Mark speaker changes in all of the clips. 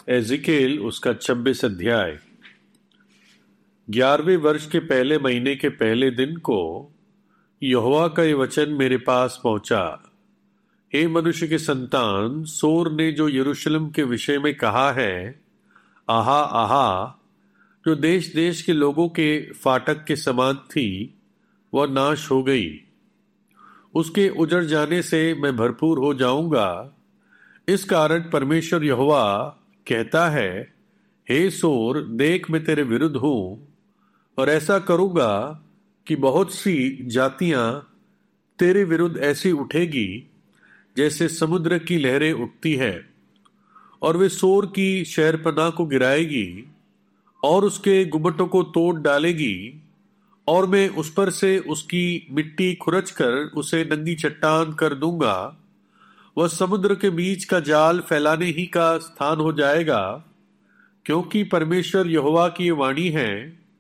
Speaker 1: Ezekiel उसका 26 अध्याय। 11वें वर्ष के पहले महीने के पहले दिन को यहोवा का ये वचन मेरे पास पहुंचा। हे मनुष्य के संतान, सोर ने जो यरूशलेम के विषय में कहा है, आहा आहा, जो देश देश के लोगों के फाटक के समान थी, वह नाश हो गई। उसके उजड़ जाने से मैं भरपूर हो जाऊंगा। इस कारण परमेश्वर यहोवा कहता है, हे सोर, देख मैं तेरे विरुद्ध हूं और ऐसा करूंगा कि बहुत सी जातियां तेरे विरुद्ध ऐसी उठेगी जैसे समुद्र की लहरें उठती है, और वे सोर की शहरपनाह को गिराएगी और उसके गुम्मटों को तोड़ डालेगी, और मैं उस पर से उसकी मिट्टी खुरच कर उसे नंगी चट्टान कर दूंगा। वह समुद्र के बीच का जाल फैलाने ही का स्थान हो जाएगा, क्योंकि परमेश्वर यहोवा की ये वाणी है,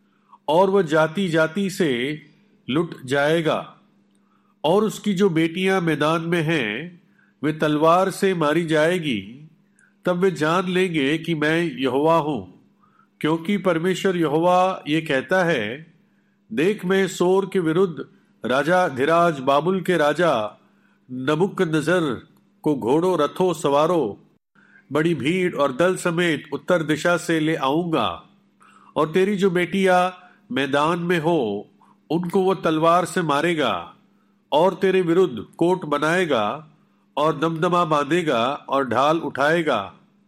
Speaker 1: और वह जाति जाति से लुट जाएगा। और उसकी जो बेटियां मैदान में हैं, वे तलवार से मारी जाएगी। तब वे जान लेंगे कि मैं यहोवा हूं, क्योंकि परमेश्वर यहोवा ये कहता है, देख मैं सोर के विरुद्ध राजा धीराज बाबुल के राजा नबुकदनेस्सर को घोड़ों, रथों, सवारों, बड़ी भीड़ और दल समेत उत्तर दिशा से ले आऊंगा। और तेरी जो बेटियां मैदान में हो, उनको वो तलवार से मारेगा, और तेरे विरुद्ध कोट बनाएगा और दमदमा बांधेगा और ढाल उठाएगा।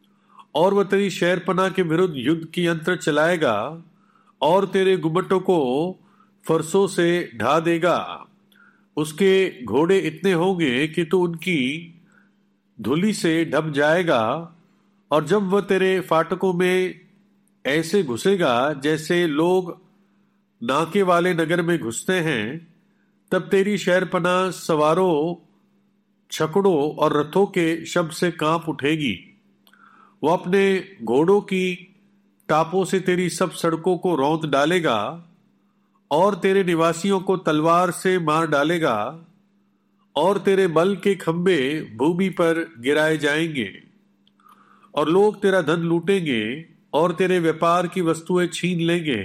Speaker 1: और वह तेरी शहरपनाह के विरुद्ध युद्ध की यंत्र चलाएगा और तेरे गुम्मटों को फरसों से ढा देगा। उसके घोड़े इतने होंगे कि तू उनकी धूलि से ढप जाएगा। और जब वह तेरे फाटकों में ऐसे घुसेगा जैसे लोग नाके वाले नगर में घुसते हैं, तब तेरी शहरपनाह सवारों, छकड़ों और रथों के शब्द से कांप उठेगी। वह अपने घोड़ों की टापों से तेरी सब सड़कों को रौंद डालेगा और तेरे निवासियों को तलवार से मार डालेगा, और तेरे बल के खंबे भूमि पर गिराए जाएंगे। और लोग तेरा धन लूटेंगे और तेरे व्यापार की वस्तुएं छीन लेंगे।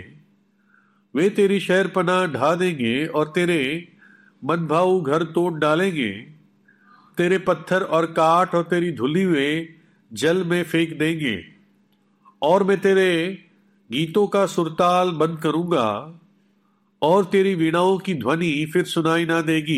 Speaker 1: वे तेरी शहरपनाह ढा देंगे और तेरे मनभाऊ घर तोड़ डालेंगे। तेरे पत्थर और काठ और तेरी धुली वे जल में फेंक देंगे। और मैं तेरे गीतों का सुरताल बंद करूंगा और तेरी वीणाओं की ध्वनि फिर सुनाई ना देगी।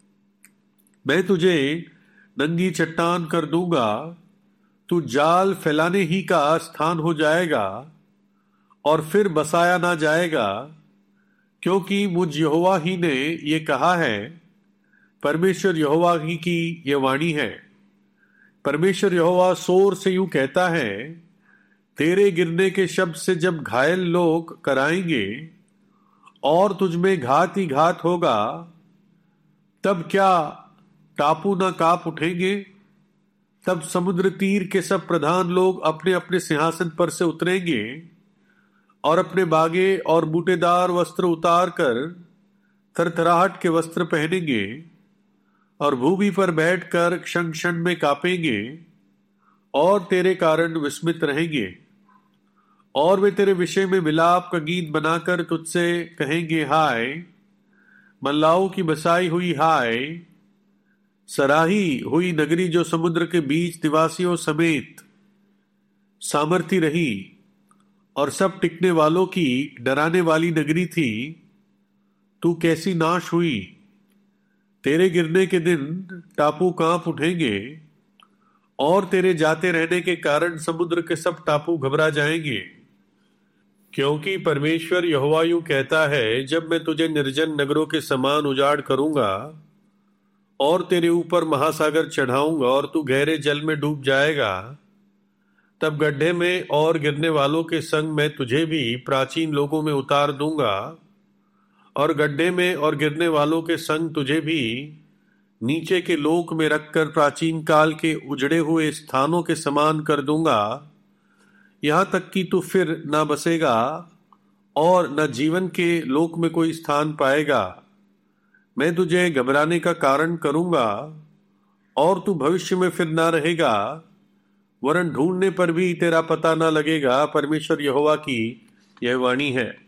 Speaker 1: मैं तुझे नंगी चट्टान कर दूंगा, तू जाल फैलाने ही का स्थान हो जाएगा और फिर बसाया ना जाएगा, क्योंकि मुझ यहोवा ही ने ये कहा है। परमेश्वर यहोवा ही की ये वाणी है। परमेश्वर यहोवा सोर से यूं कहता है, तेरे गिरने के शब्द से जब घायल लोग कराएंगे और तुझमें घात ही घात होगा, तब क्या टापू ना कांप उठेंगे? तब समुद्र तीर के सब प्रधान लोग अपने अपने सिंहासन पर से उतरेंगे और अपने बागे और बूटेदार वस्त्र उतार कर थरथराहट के वस्त्र पहनेंगे और भूमि पर बैठकर क्षण क्षण में कांपेंगे और तेरे कारण विस्मित रहेंगे। और वे तेरे विषय में विलाप का गीत बनाकर तुझसे कहेंगे, हाय मल्लाओं की बसाई हुई, हाय सराही हुई नगरी, जो समुद्र के बीच निवासियों समेत सामर्थी रही और सब टिकने वालों की डराने वाली नगरी थी। तू कैसी नाश हुई! तेरे गिरने के दिन टापू कांप उठेंगे और तेरे जाते रहने के कारण समुद्र के सब टापू घबरा जाएंगे। क्योंकि परमेश्वर यहोवा यूं कहता है, जब मैं तुझे निर्जन नगरों के समान उजाड़ करूंगा और तेरे ऊपर महासागर चढ़ाऊंगा और तू गहरे जल में डूब जाएगा, तब गड्ढे में और गिरने वालों के संग मैं तुझे भी प्राचीन लोगों में उतार दूंगा, और गड्ढे में और गिरने वालों के संग तुझे भी नीचे के लोक में रखकर प्राचीन काल के उजड़े हुए स्थानों के समान कर दूंगा, यहां तक कि तू फिर ना बसेगा और न जीवन के लोक में कोई स्थान पाएगा। मैं तुझे घबराने का कारण करूंगा और तू भविष्य में फिर ना रहेगा वरन ढूंढने पर भी तेरा पता न लगेगा। परमेश्वर यहोवा की यह वाणी है।